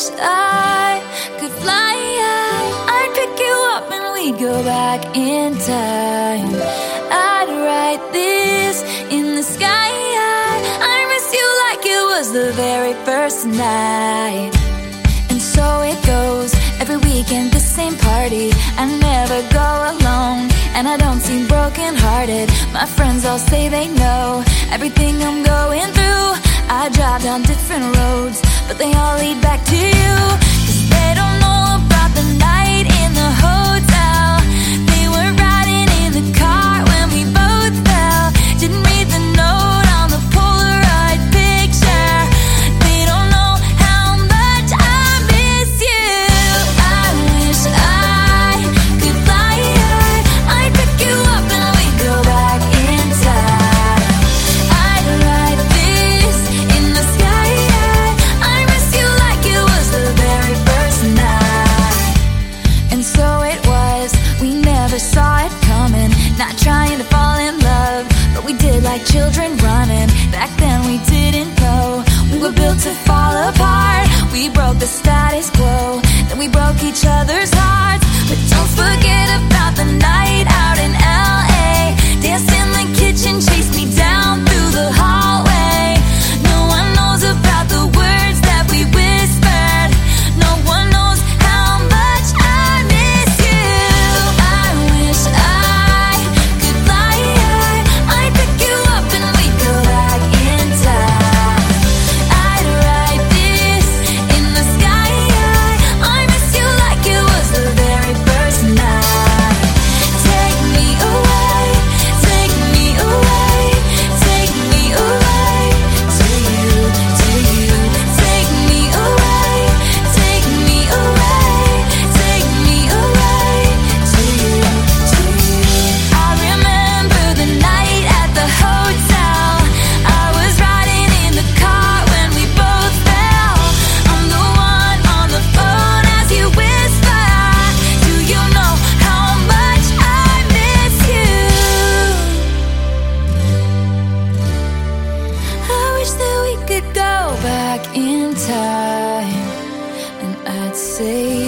I could fly high. I'd pick you up and we'd go back in time. I'd write this in the sky. I miss you like it was the very first night. And so it goes, every weekend the same party. I never go alone, and I don't seem broken-hearted. My friends all say they know everything I'm going through. I drive down different roads, but they all lead back to you. 'Cause they don't know about the night in the hotel. They were riding in the car when we both fell. Didn't read the note on the Polaroid picture. They don't know how much I miss you. I wish I could fly high. I'd pick you up and we'd go back in time. I'd write this in the sky. I miss you like it was the very first night. And so it was, we never saw it coming. Not trying to fall in love, but we did like children running. Back then we didn't know we were built to fall apart. We broke the status quo, then we broke each other's hearts. But don't forget about the night out in LA. Danced in the kitchen, chased me down through the hallway. No one knows about the words that we whispered. No one knows how much I miss you. I wish I could fly high. I'd pick you up and we'd go back in time. I'd write this in the sky. I miss you like it was the very first night. Take me away, take me away, take me away to you, to you. Take me away, take me away, take me away to you, to you. I remember the night at the hotel. I was riding in the car when we both fell. I'm the one on the phone as you whisper. Do you know how much I miss you? I wish that we could go back in time, and I'd say